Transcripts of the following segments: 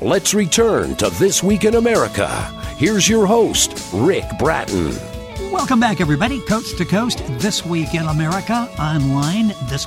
Let's return to This Week in America. Here's your host, Rick Bratton. Welcome back, everybody. Coast to Coast, This Week in America, online,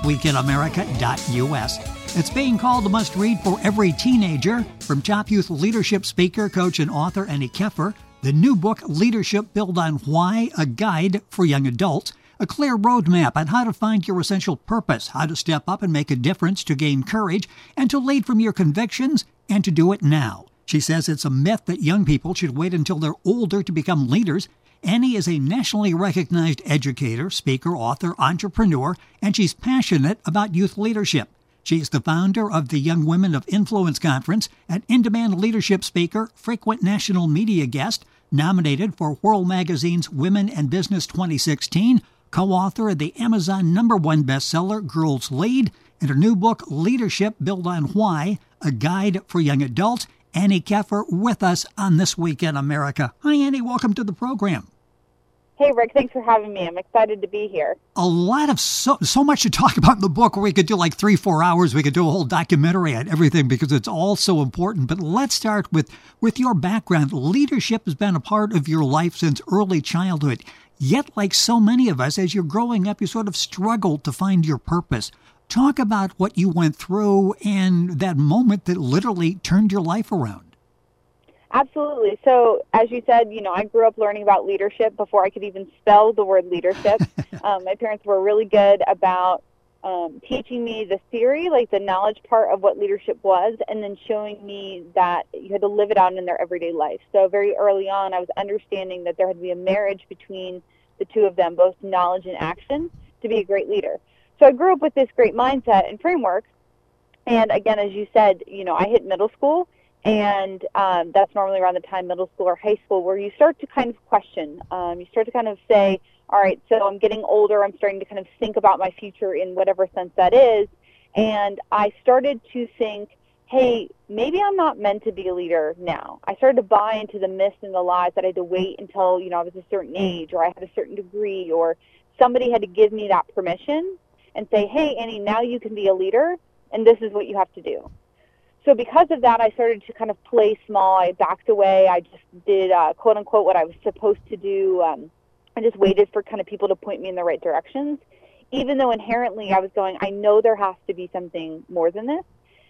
thisweekinamerica.us. It's being called a must-read for every teenager. From top youth leadership speaker, coach, and author Annie Keffer, the new book, Leadership Built on Why, a guide for young adults. A clear roadmap on how to find your essential purpose, how to step up and make a difference, to gain courage, and to lead from your convictions, and to do it now. She says it's a myth that young people should wait until they're older to become leaders. Annie is a nationally recognized educator, speaker, author, entrepreneur, and she's passionate about youth leadership. She's the founder of the Young Women of Influence Conference, an in-demand leadership speaker, frequent national media guest, nominated for World Magazine's Women and Business 2016, co-author of the Amazon #1 bestseller, Girls Lead, and her new book, Leadership Built on Why, a guide for young adults. Annie Keffer with us on This Week in America. Hi, Annie. Welcome to the program. Hey, Rick. Thanks for having me. I'm excited to be here. A lot of so much to talk about in the book. We could do like 3-4 hours. We could do a whole documentary on everything because it's all so important. But let's start with your background. Leadership has been a part of your life since early childhood. Yet, like so many of us, as you're growing up, you sort of struggled to find your purpose. Talk about what you went through and that moment that literally turned your life around. Absolutely. So, as you said, I grew up learning about leadership before I could even spell the word leadership. My parents were really good about teaching me the theory, like the knowledge part of what leadership was, and then showing me that you had to live it out in their everyday life. So very early on, I was understanding that there had to be a marriage between the two of them, both knowledge and action, to be a great leader. So I grew up with this great mindset and framework. And again, as you said, I hit middle school, and that's normally around the time, middle school or high school, where you start to kind of question. You start to kind of say, all right, so I'm getting older. I'm starting to kind of think about my future in whatever sense that is. And I started to think, hey, maybe I'm not meant to be a leader now. I started to buy into the myths and the lies that I had to wait until, I was a certain age, or I had a certain degree, or somebody had to give me that permission and say, hey, Annie, now you can be a leader, and this is what you have to do. So because of that, I started to kind of play small. I backed away. I just did, quote unquote, what I was supposed to do. I just waited for kind of people to point me in the right directions, even though inherently I was going, I know there has to be something more than this.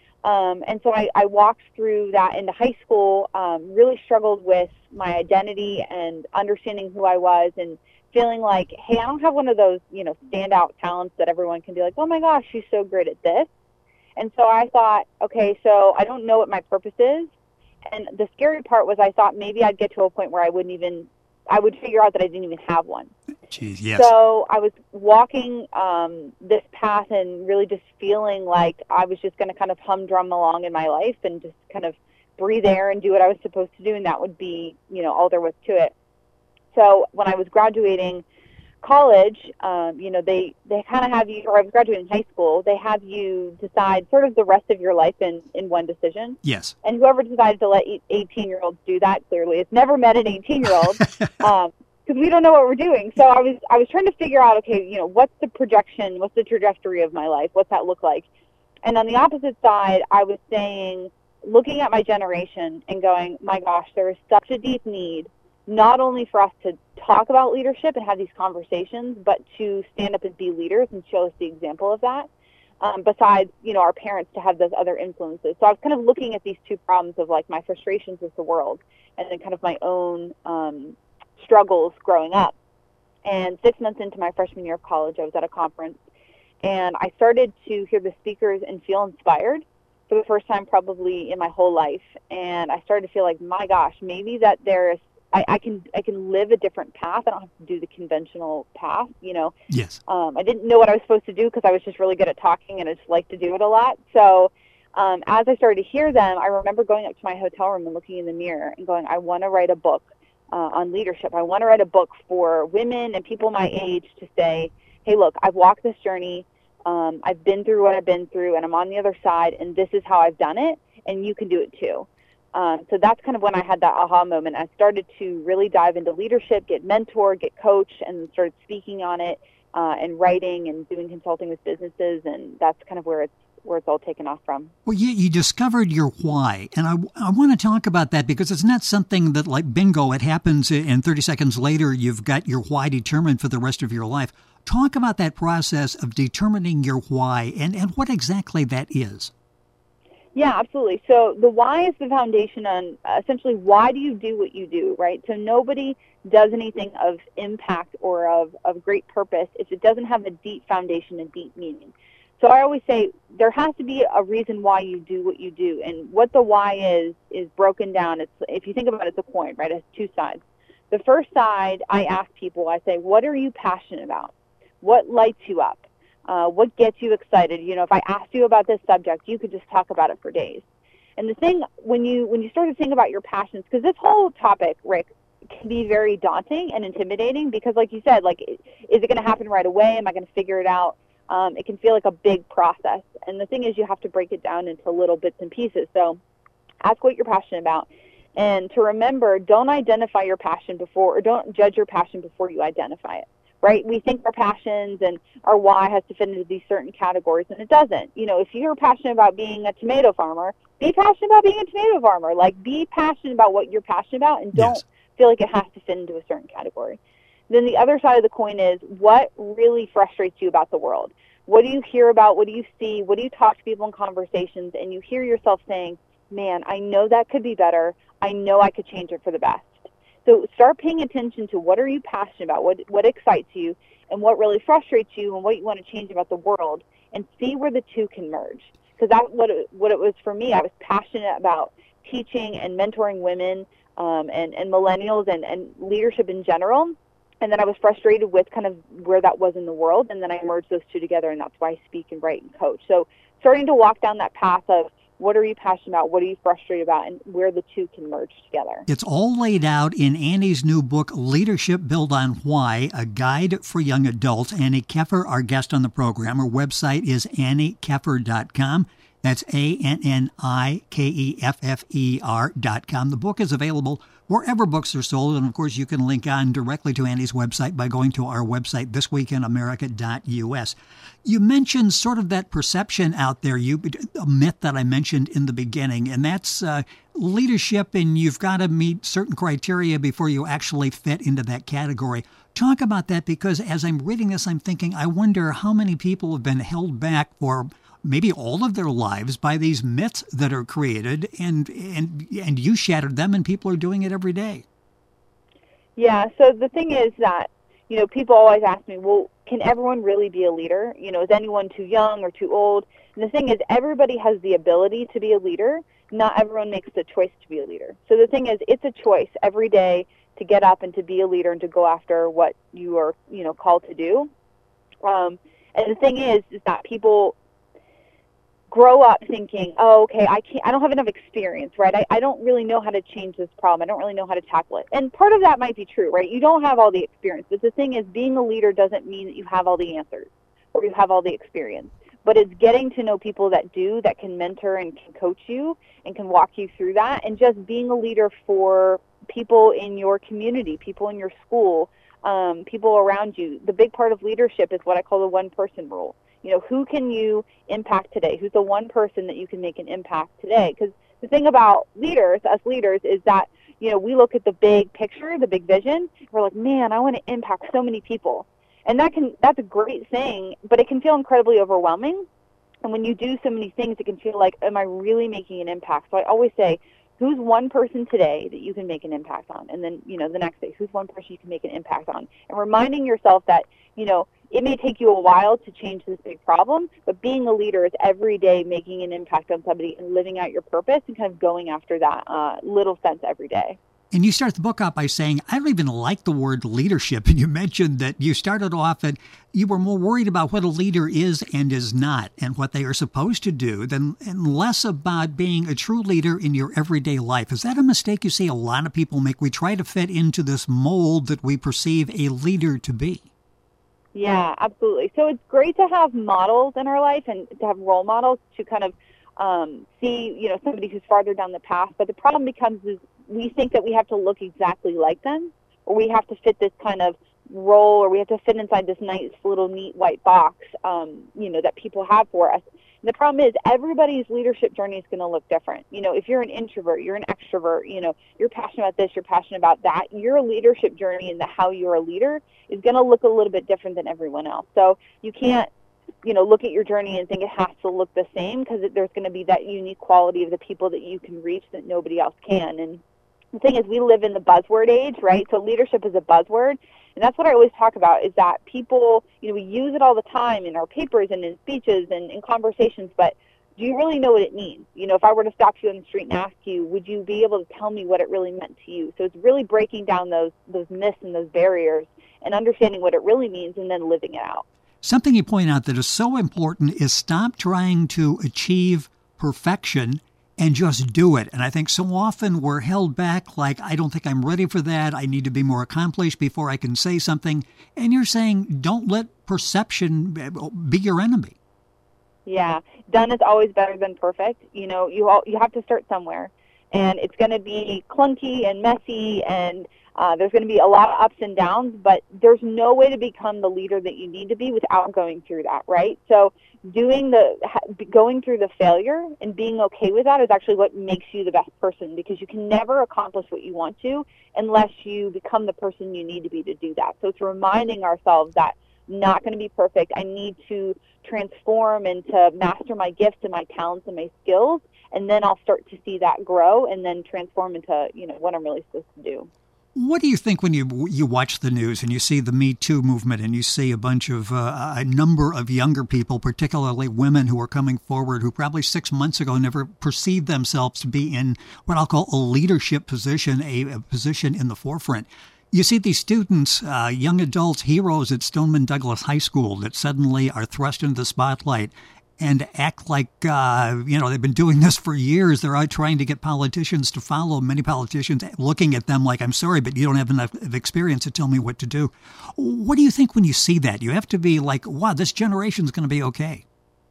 And so I walked through that into high school, really struggled with my identity and understanding who I was, and feeling like, hey, I don't have one of those, standout talents that everyone can be like, oh my gosh, she's so great at this. And so I thought, okay, so I don't know what my purpose is. And the scary part was I thought maybe I'd get to a point where I would figure out that I didn't even have one. Jeez, yes. So I was walking this path and really just feeling like I was just going to kind of humdrum along in my life and just kind of breathe air and do what I was supposed to do, and that would be, all there was to it. So when I was graduating college, they kind of have you, or I was graduating high school, they have you decide sort of the rest of your life in one decision. Yes. And whoever decided to let 18-year-olds do that clearly has never met an 18-year-old because we don't know what we're doing. So I was trying to figure out, okay, what's the projection, what's the trajectory of my life, what's that look like? And on the opposite side, I was saying, looking at my generation and going, my gosh, there is such a deep need, not only for us to talk about leadership and have these conversations, but to stand up and be leaders and show us the example of that. Besides, our parents, to have those other influences. So I was kind of looking at these two problems of like my frustrations with the world and then kind of my own struggles growing up. And 6 months into my freshman year of college, I was at a conference, and I started to hear the speakers and feel inspired for the first time probably in my whole life. And I started to feel like, my gosh, maybe that there's I can live a different path. I don't have to do the conventional path, Yes. I didn't know what I was supposed to do because I was just really good at talking and I just liked to do it a lot. So as I started to hear them, I remember going up to my hotel room and looking in the mirror and going, I want to write a book on leadership. I want to write a book for women and people my age to say, hey, look, I've walked this journey. I've been through what I've been through, and I'm on the other side, and this is how I've done it, and you can do it too. So that's kind of when I had that aha moment. I started to really dive into leadership, get mentored, get coached, and started speaking on it and writing and doing consulting with businesses. And that's kind of where where it's all taken off from. Well, you discovered your why, and I want to talk about that because it's not something that, like bingo, it happens and 30 seconds later you've got your why determined for the rest of your life. Talk about that process of determining your why and what exactly that is. Yeah, absolutely. So the why is the foundation on essentially why do you do what you do, right? So nobody does anything of impact or of great purpose if it doesn't have a deep foundation and deep meaning. So I always say there has to be a reason why you do what you do. And what the why is broken down. It's, if you think about it, it's a coin, right? It has two sides. The first side, I ask people, I say, what are you passionate about? What lights you up? What gets you excited? You know, if I asked you about this subject, you could just talk about it for days. And the thing, when you start to think about your passions, because this whole topic, Rick, can be very daunting and intimidating because, like you said, like, is it going to happen right away? Am I going to figure it out? It can feel like a big process. And the thing is, you have to break it down into little bits and pieces. So ask what you're passionate about. And to remember, don't identify your passion before, or don't judge your passion before you identify it. Right? We think our passions and our why has to fit into these certain categories, and it doesn't. You know, if you're passionate about being a tomato farmer, be passionate about being a tomato farmer. Like, be passionate about what you're passionate about, and don't feel like it has to fit into a certain category. Then the other side of the coin is, what really frustrates you about the world? What do you hear about? What do you see? What do you talk to people in conversations? And you hear yourself saying, man, I know that could be better. I know I could change it for the best. So start paying attention to what are you passionate about, what excites you, and what really frustrates you, and what you want to change about the world, and see where the two can merge. Because that's what it was for me. I was passionate about teaching and mentoring women and millennials and leadership in general. And then I was frustrated with kind of where that was in the world, and then I merged those two together, and that's why I speak and write and coach. So starting to walk down that path of what are you passionate about, what are you frustrated about, and where the two can merge together. It's all laid out in Annie's new book, Leadership Built on Why, a guide for young adults. Annie Keffer, our guest on the program. Her website is anniekeffer.com. That's ANNIKEFFER.com. The book is available wherever books are sold, and of course you can link on directly to Annie's website by going to our website, thisweekinamerica.us. You mentioned sort of that perception out there, a myth that I mentioned in the beginning, and that's leadership, and you've got to meet certain criteria before you actually fit into that category. Talk about that, because as I'm reading this, I'm thinking, I wonder how many people have been held back for maybe all of their lives by these myths that are created, and you shattered them, and people are doing it every day. Yeah, so the thing is that, you know, people always ask me, well, can everyone really be a leader? You know, is anyone too young or too old? And the thing is, everybody has the ability to be a leader. Not everyone makes the choice to be a leader. So the thing is, it's a choice every day to get up and to be a leader and to go after what you are, you know, called to do. And the thing is that people grow up thinking, oh, okay, I don't have enough experience, right? I don't really know how to change this problem. I don't really know how to tackle it. And part of that might be true, right? You don't have all the experience. But the thing is, being a leader doesn't mean that you have all the answers or you have all the experience. But it's getting to know people that do, that can mentor and can coach you and can walk you through that, and just being a leader for people in your community, people in your school, people around you. The big part of leadership is what I call the one-person rule. You know, who can you impact today? Who's the one person that you can make an impact today? Because the thing about leaders, us leaders, is that, you know, we look at the big picture, the big vision. We're like, man, I want to impact so many people. And that's a great thing, but it can feel incredibly overwhelming. And when you do so many things, it can feel like, am I really making an impact? So I always say, who's one person today that you can make an impact on? And then, you know, the next day, who's one person you can make an impact on? And reminding yourself that, you know, it may take you a while to change this big problem, but being a leader is every day making an impact on somebody and living out your purpose and kind of going after that little sense every day. And you start the book out by saying, I don't even like the word leadership. And you mentioned that you started off and you were more worried about what a leader is and is not and what they are supposed to do and less about being a true leader in your everyday life. Is that a mistake you see a lot of people make? We try to fit into this mold that we perceive a leader to be. Yeah, absolutely. So it's great to have models in our life and to have role models to kind of see, you know, somebody who's farther down the path. But the problem becomes is we think that we have to look exactly like them, or we have to fit this kind of role, or we have to fit inside this nice little neat white box, that people have for us. And the problem is everybody's leadership journey is going to look different. If you're an introvert, you're an extrovert, you're passionate about this, you're passionate about that, your leadership journey and how you're a leader is going to look a little bit different than everyone else. So you can't, look at your journey and think it has to look the same, because there's going to be that unique quality of the people that you can reach that nobody else can. And the thing is, we live in the buzzword age, right? So leadership is a buzzword. And that's what I always talk about, is that people, we use it all the time in our papers and in speeches and in conversations, but do you really know what it means? If I were to stop you on the street and ask you, would you be able to tell me what it really meant to you? So it's really breaking down those myths and those barriers and understanding what it really means and then living it out. Something you point out that is so important is stop trying to achieve perfection and just do it. And I think so often we're held back, like, I don't think I'm ready for that. I need to be more accomplished before I can say something. And you're saying, don't let perception be your enemy. Yeah, done is always better than perfect. You have to start somewhere. And it's going to be clunky and messy, and there's going to be a lot of ups and downs, but there's no way to become the leader that you need to be without going through that, right? So going through the failure and being okay with that is actually what makes you the best person, because you can never accomplish what you want to unless you become the person you need to be to do that. So it's reminding ourselves that I'm not going to be perfect. I need to transform and to master my gifts and my talents and my skills, and then I'll start to see that grow and then transform into, what I'm really supposed to do. What do you think when you watch the news and you see the Me Too movement and you see a number of younger people, particularly women, who are coming forward who probably 6 months ago never perceived themselves to be in what I'll call a leadership position, a position in the forefront? You see these students, young adults, heroes at Stoneman Douglas High School that suddenly are thrust into the spotlight and act like, they've been doing this for years. They're out trying to get politicians to follow. Many politicians looking at them like, I'm sorry, but you don't have enough experience to tell me what to do. What do you think when you see that? You have to be like, wow, this generation's going to be okay.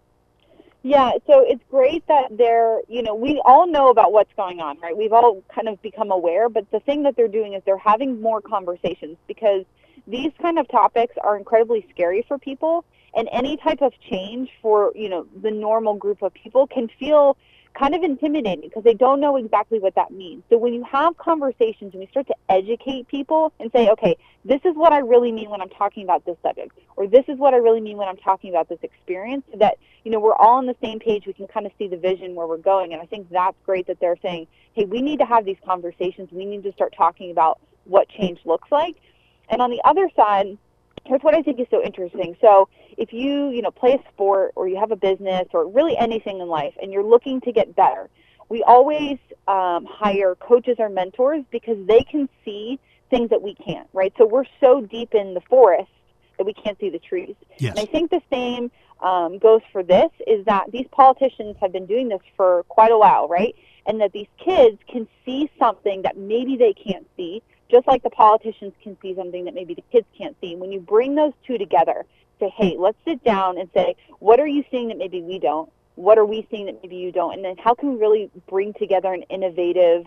Yeah, so it's great that we all know about what's going on, right? We've all kind of become aware, but the thing that they're doing is they're having more conversations, because these kind of topics are incredibly scary for people. And any type of change for, the normal group of people can feel kind of intimidating because they don't know exactly what that means. So when you have conversations and we start to educate people and say, okay, this is what I really mean when I'm talking about this subject, or this is what I really mean when I'm talking about this experience, so that, we're all on the same page, we can kind of see the vision where we're going. And I think that's great that they're saying, hey, we need to have these conversations. We need to start talking about what change looks like. And on the other side, here's what I think is so interesting. So if you, play a sport, or you have a business, or really anything in life, and you're looking to get better, we always hire coaches or mentors because they can see things that we can't, right? So we're so deep in the forest that we can't see the trees. Yes. And I think the same goes for this, is that these politicians have been doing this for quite a while, right? And that these kids can see something that maybe they can't see, just like the politicians can see something that maybe the kids can't see. When you bring those two together, say, hey, let's sit down and say, what are you seeing that maybe we don't? What are we seeing that maybe you don't? And then how can we really bring together an innovative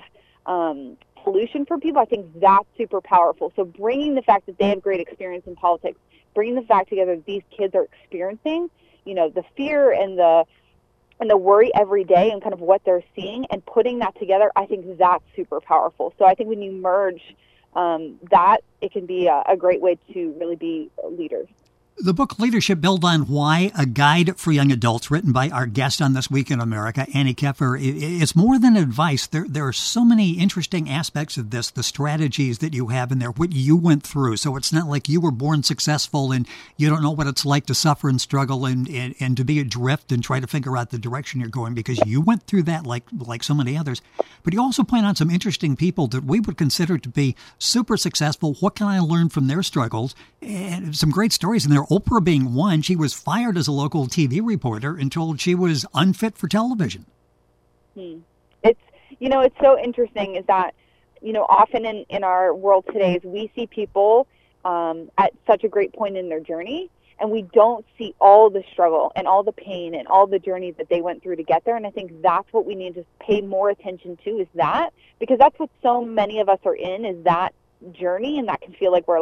solution for people? I think that's super powerful. So bringing the fact that they have great experience in politics, bringing the fact together that these kids are experiencing, the fear and the worry every day and kind of what they're seeing, and putting that together, I think that's super powerful. So I think when you merge that, it can be a great way to really be leaders. The book Leadership Built on Why, a guide for young adults, written by our guest on This Week in America, Annie Keffer. It's more than advice. There are so many interesting aspects of this, the strategies that you have in there, what you went through. So it's not like you were born successful and you don't know what it's like to suffer and struggle and to be adrift and try to figure out the direction you're going, because you went through that like so many others. But you also point out some interesting people that we would consider to be super successful. What can I learn from their struggles? And some great stories in there. Oprah being one. She was fired as a local TV reporter and told she was unfit for television. It's so interesting is that, often in our world today, we see people at such a great point in their journey, and we don't see all the struggle and all the pain and all the journey that they went through to get there. And I think that's what we need to pay more attention to, is that, because that's what so many of us are in, is that journey. And that can feel like we're like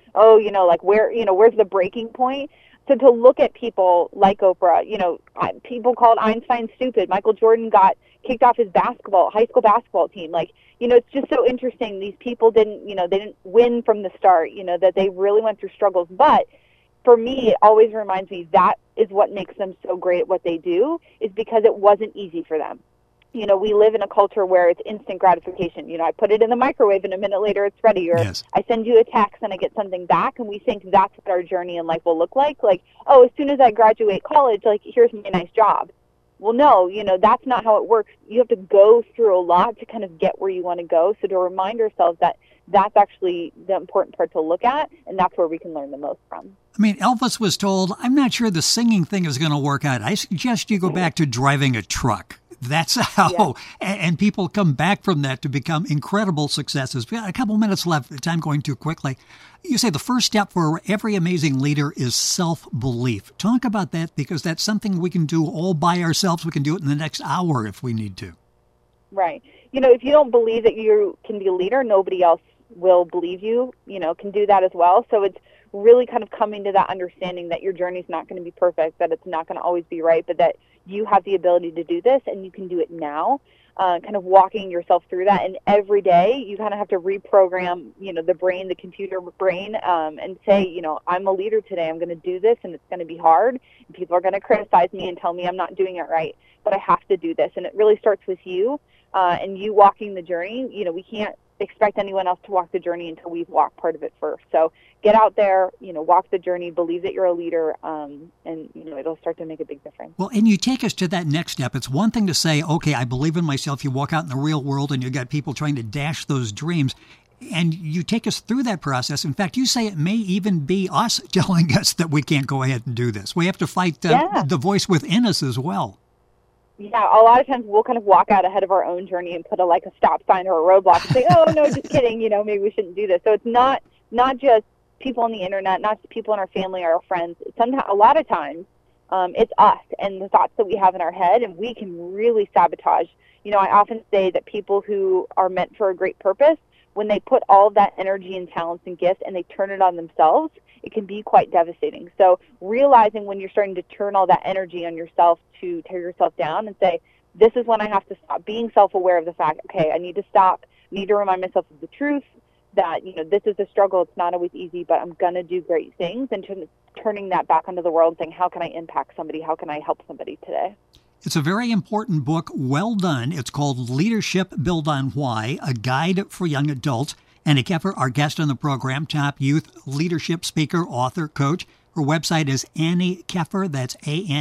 oh, like where's the breaking point? So to look at people like Oprah, people called Einstein stupid. Michael Jordan got kicked off his high school basketball team. Like, it's just so interesting. These people they didn't win from the start, that they really went through struggles. But for me, it always reminds me that is what makes them so great at what they do, is because it wasn't easy for them. We live in a culture where it's instant gratification. I put it in the microwave and a minute later it's ready. Or Yes. I send you a text and I get something back, and we think that's what our journey in life will look like. Like, oh, as soon as I graduate college, like, here's my nice job. Well, no, that's not how it works. You have to go through a lot to kind of get where you want to go. So to remind ourselves that that's actually the important part to look at, and that's where we can learn the most from. I mean, Elvis was told, I'm not sure the singing thing is going to work out. I suggest you go back to driving a truck. That's how, Yeah. And people come back from that to become incredible successes. We got a couple minutes left, the time going too quickly. You say the first step for every amazing leader is self-belief. Talk about that, because that's something we can do all by ourselves. We can do it in the next hour if we need to. Right. If you don't believe that you can be a leader, nobody else will believe you, can do that as well. So it's really kind of coming to that understanding that your journey's not going to be perfect, that it's not going to always be right, but that you have the ability to do this and you can do it now, kind of walking yourself through that. And every day you kind of have to reprogram, the brain, the computer brain, and say, I'm a leader today. I'm going to do this, and it's going to be hard. And people are going to criticize me and tell me I'm not doing it right, but I have to do this. And it really starts with you and you walking the journey. We can't expect anyone else to walk the journey until we've walked part of it first. So get out there, walk the journey, believe that you're a leader, and, it'll start to make a big difference. Well, and you take us to that next step. It's one thing to say, okay, I believe in myself. You walk out in the real world and you got people trying to dash those dreams. And you take us through that process. In fact, you say it may even be us telling us that we can't go ahead and do this. We have to fight the voice within us as well. Yeah, a lot of times we'll kind of walk out ahead of our own journey and put a stop sign or a roadblock and say, oh, no, just kidding, maybe we shouldn't do this. So it's not just people on the internet, not just people in our family or our friends. Sometimes, a lot of times, it's us and the thoughts that we have in our head, and we can really sabotage. I often say that people who are meant for a great purpose, when they put all of that energy and talents and gifts and they turn it on themselves, it can be quite devastating. So realizing when you're starting to turn all that energy on yourself to tear yourself down and say, this is when I have to stop, being self-aware of the fact, okay, I need to stop, I need to remind myself of the truth, that, this is a struggle, it's not always easy, but I'm going to do great things, and turning that back onto the world and saying, how can I impact somebody? How can I help somebody today? It's a very important book. Well done. It's called Leadership Built on Why, a guide for young adults. Annie Keffer, our guest on the program, top youth leadership speaker, author, coach. Her website is Annie Keffer. That's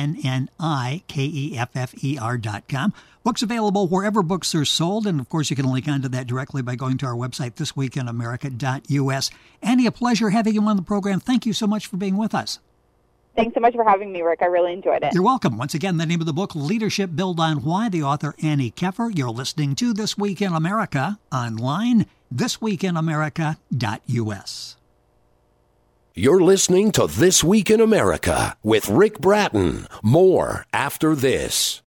ANNIKEFFER.com. Books available wherever books are sold. And, of course, you can link onto that directly by going to our website, thisweekinamerica.us. Annie, a pleasure having you on the program. Thank you so much for being with us. Thanks so much for having me, Rick. I really enjoyed it. You're welcome. Once again, the name of the book, Leadership Built on Why, the author Annie Keffer. You're listening to This Week in America online, thisweekinamerica.us. You're listening to This Week in America with Rick Bratton. More after this.